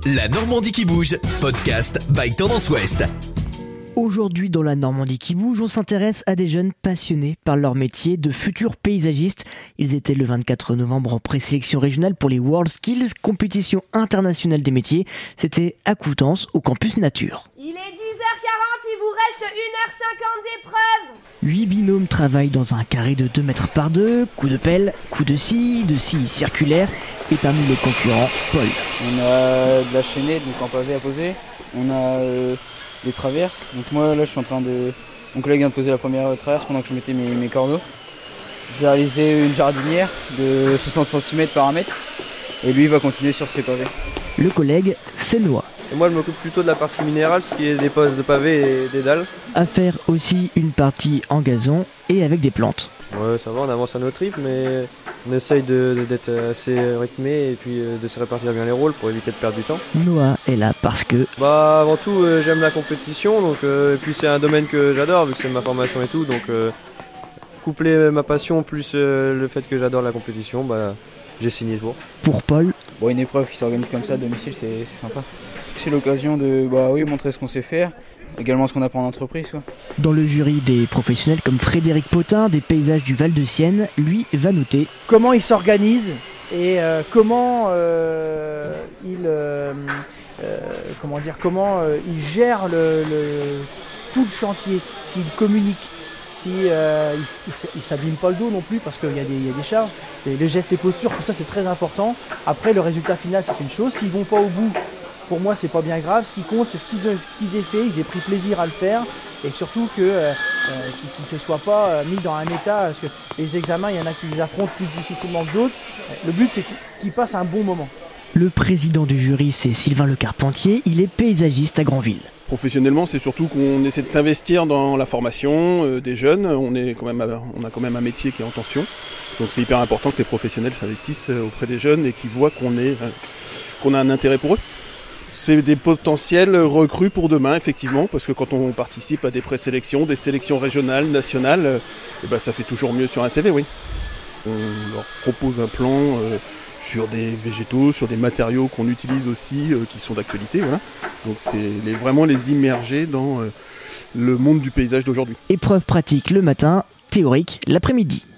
La Normandie qui bouge, podcast by Tendance Ouest. Aujourd'hui, dans La Normandie qui bouge, on s'intéresse à des jeunes passionnés par leur métier de futurs paysagistes. Ils étaient le 24 novembre en présélection régionale pour les World Skills, compétition internationale des métiers. C'était à Coutances, au campus Nature. Il est 10h40, il vous reste 1h50 d'épreuve. 8 binômes travaillent dans un carré de 2 mètres par 2, coup de pelle, coup de scie circulaire, et parmi les concurrents, Paul. On a de la chaînette, donc en pavé à poser. On a des traverses. Donc moi là je suis en train de... Mon collègue vient de poser la première traverse pendant que je mettais mes cordeaux. J'ai réalisé une jardinière de 60 cm par 1 mètre. Et lui il va continuer sur ses pavés. Le collègue, c'est Noah. Et moi je m'occupe plutôt de la partie minérale, ce qui est des postes de pavés et des dalles. À faire aussi une partie en gazon et avec des plantes. Ouais, ça va, on avance à notre rythme, mais on essaye d'être assez rythmé et puis de se répartir bien les rôles pour éviter de perdre du temps. Noah est là parce que... Avant tout j'aime la compétition, donc, et puis c'est un domaine que j'adore vu que c'est ma formation et tout, donc coupler ma passion plus le fait que j'adore la compétition, j'ai signé pour. Pour Paul, Une épreuve qui s'organise comme ça à domicile, c'est sympa. C'est l'occasion de montrer ce qu'on sait faire, également ce qu'on apprend en entreprise. dans le jury des professionnels comme Frédéric Potin des paysages du Val-de-Sienne, lui va noter comment il s'organise et comment il gère tout le chantier, s'il communique, il s'abîme pas le dos non plus parce qu'il y a des charges, les gestes et postures, tout ça c'est très important. Après le résultat final c'est une chose, s'ils vont pas au bout, pour moi c'est pas bien grave, ce qui compte c'est ce qu'ils aient fait, ils aient pris plaisir à le faire et surtout qu'ils ne se soient pas mis dans un état, parce que les examens il y en a qui les affrontent plus difficilement que d'autres, le but c'est qu'ils passent un bon moment. Le président du jury, c'est Sylvain Le Carpentier, il est paysagiste à Granville. Professionnellement, c'est surtout qu'on essaie de s'investir dans la formation des jeunes. On a quand même un métier qui est en tension. Donc c'est hyper important que les professionnels s'investissent auprès des jeunes et qu'ils voient qu'on a un intérêt pour eux. C'est des potentiels recrues pour demain, effectivement, parce que quand on participe à des présélections, des sélections régionales, nationales, ça fait toujours mieux sur un CV, oui. On leur propose un plan sur des végétaux, sur des matériaux qu'on utilise aussi, qui sont d'actualité, voilà. Donc c'est vraiment les immerger dans le monde du paysage d'aujourd'hui. Épreuve pratique le matin, théorique l'après-midi.